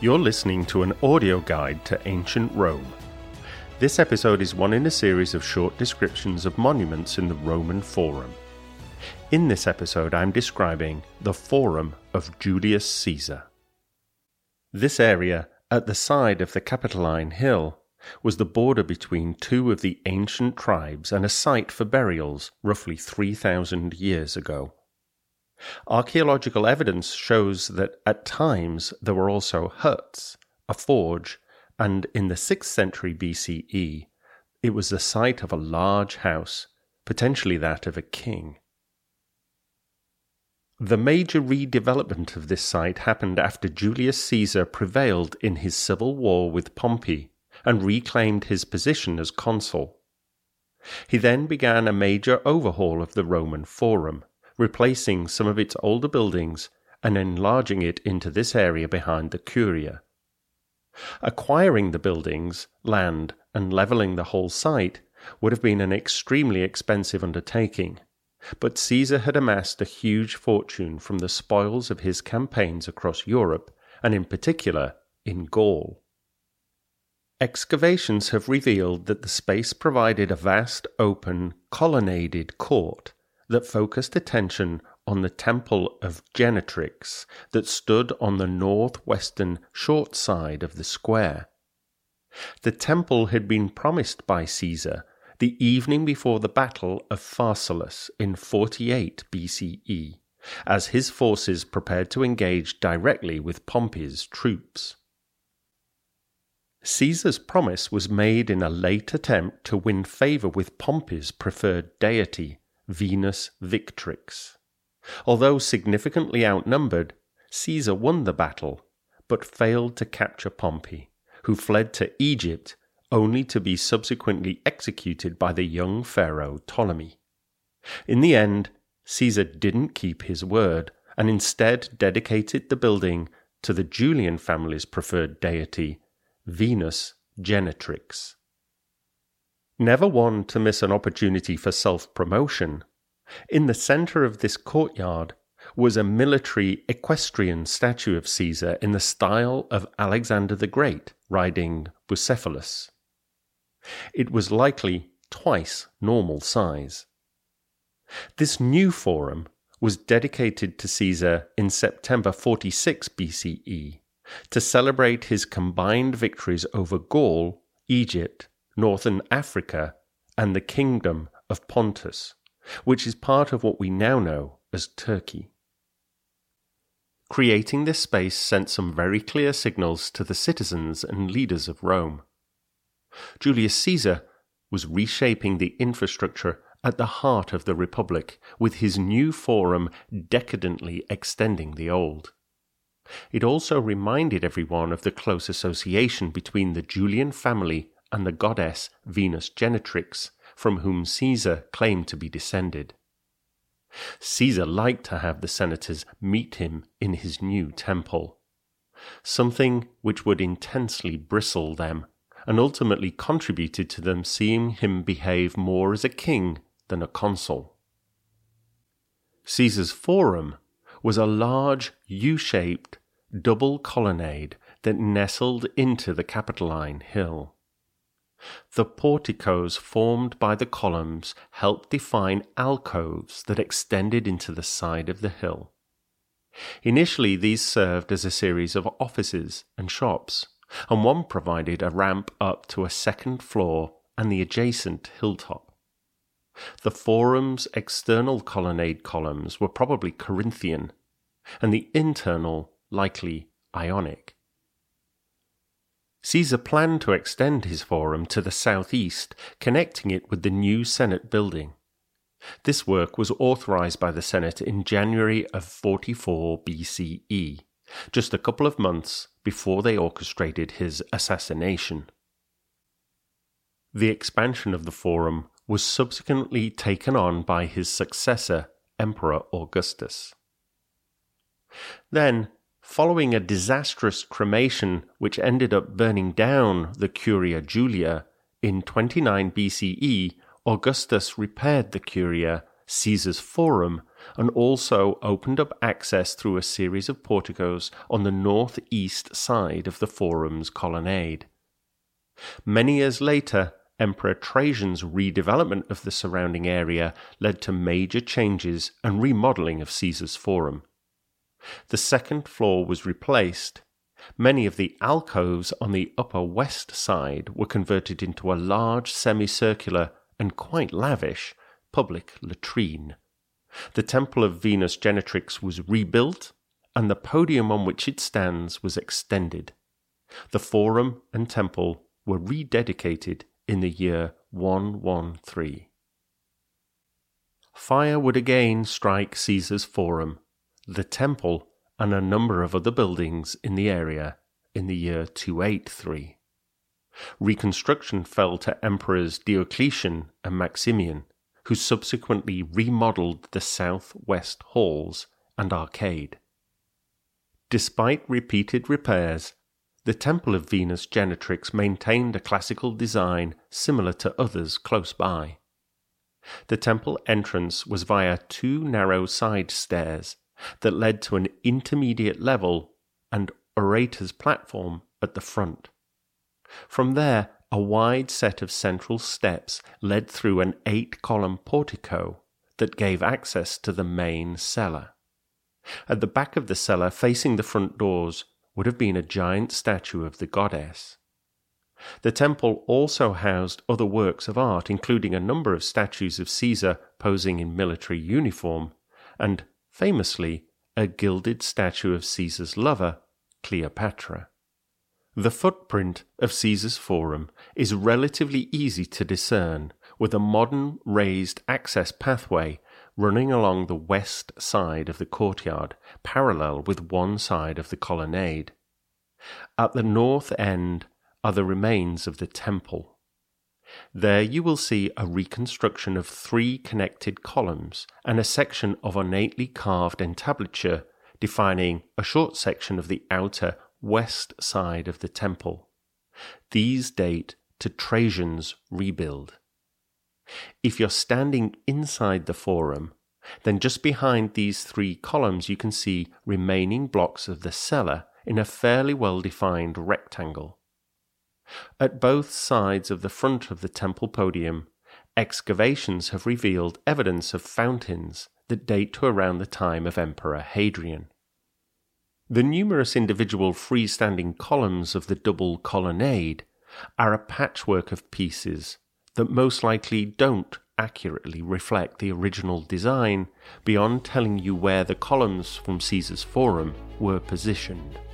You're listening to an audio guide to ancient Rome. This episode is one in a series of short descriptions of monuments in the Roman Forum. In this episode, I'm describing the Forum of Julius Caesar. This area, at the side of the Capitoline Hill, was the border between two of the ancient tribes and a site for burials roughly 3,000 years ago. Archaeological evidence shows that at times there were also huts, a forge, and in the 6th century BCE, it was the site of a large house, potentially that of a king. The major redevelopment of this site happened after Julius Caesar prevailed in his civil war with Pompey and reclaimed his position as consul. He then began a major overhaul of the Roman Forum, replacing some of its older buildings and enlarging it into this area behind the Curia. Acquiring the buildings, land, and levelling the whole site would have been an extremely expensive undertaking, but Caesar had amassed a huge fortune from the spoils of his campaigns across Europe, and in particular in Gaul. Excavations have revealed that the space provided a vast, open, colonnaded court that focused attention on the Temple of Genetrix that stood on the northwestern short side of the square. The temple had been promised by Caesar the evening before the Battle of Pharsalus in 48 BCE, as his forces prepared to engage directly with Pompey's troops. Caesar's promise was made in a late attempt to win favour with Pompey's preferred deity, Venus Victrix. Although significantly outnumbered, Caesar won the battle, but failed to capture Pompey, who fled to Egypt only to be subsequently executed by the young pharaoh Ptolemy. In the end, Caesar didn't keep his word, and instead dedicated the building to the Julian family's preferred deity, Venus Genetrix. Never one to miss an opportunity for self-promotion, in the centre of this courtyard was a military equestrian statue of Caesar in the style of Alexander the Great riding Bucephalus. It was likely twice normal size. This new forum was dedicated to Caesar in September 46 BCE to celebrate his combined victories over Gaul, Egypt, Northern Africa, and the Kingdom of Pontus, which is part of what we now know as Turkey. Creating this space sent some very clear signals to the citizens and leaders of Rome. Julius Caesar was reshaping the infrastructure at the heart of the Republic, with his new forum decadently extending the old. It also reminded everyone of the close association between the Julian family and the goddess Venus Genetrix, from whom Caesar claimed to be descended. Caesar liked to have the senators meet him in his new temple, something which would intensely bristle them, and ultimately contributed to them seeing him behave more as a king than a consul. Caesar's forum was a large U-shaped double colonnade that nestled into the Capitoline Hill. The porticos formed by the columns helped define alcoves that extended into the side of the hill. Initially, these served as a series of offices and shops, and one provided a ramp up to a second floor and the adjacent hilltop. The forum's external colonnade columns were probably Corinthian, and the internal likely Ionic. Caesar planned to extend his forum to the southeast, connecting it with the new Senate building. This work was authorized by the Senate in January of 44 BCE, just a couple of months before they orchestrated his assassination. The expansion of the forum was subsequently taken on by his successor, Emperor Augustus. Then, following a disastrous cremation which ended up burning down the Curia Julia, in 29 BCE, Augustus repaired the Curia, Caesar's forum, and also opened up access through a series of porticos on the northeast side of the Forum's colonnade. Many years later, Emperor Trajan's redevelopment of the surrounding area led to major changes and remodeling of Caesar's Forum. The second floor was replaced. Many of the alcoves on the upper west side were converted into a large semicircular and quite lavish public latrine. The Temple of Venus Genetrix was rebuilt, and the podium on which it stands was extended. The Forum and Temple were rededicated in the year 113. Fire would again strike Caesar's Forum, the Temple, and a number of other buildings in the area in the year 283. Reconstruction fell to Emperors Diocletian and Maximian, who subsequently remodeled the southwest halls and arcade. Despite repeated repairs, the Temple of Venus Genetrix maintained a classical design similar to others close by. The temple entrance was via two narrow side stairs that led to an intermediate level and orator's platform at the front. From there, a wide set of central steps led through an 8-column portico that gave access to the main cella. At the back of the cella, facing the front doors, would have been a giant statue of the goddess. The temple also housed other works of art, including a number of statues of Caesar posing in military uniform, and, famously, a gilded statue of Caesar's lover, Cleopatra. The footprint of Caesar's Forum is relatively easy to discern, with a modern raised access pathway running along the west side of the courtyard, parallel with one side of the colonnade. At the north end are the remains of the temple. There you will see a reconstruction of 3 connected columns and a section of ornately carved entablature defining a short section of the outer west side of the temple. These date to Trajan's rebuild. If you're standing inside the Forum, then just behind these 3 columns you can see remaining blocks of the cella in a fairly well-defined rectangle. At both sides of the front of the temple podium, excavations have revealed evidence of fountains that date to around the time of Emperor Hadrian. The numerous individual freestanding columns of the double colonnade are a patchwork of pieces that most likely don't accurately reflect the original design beyond telling you where the columns from Caesar's Forum were positioned.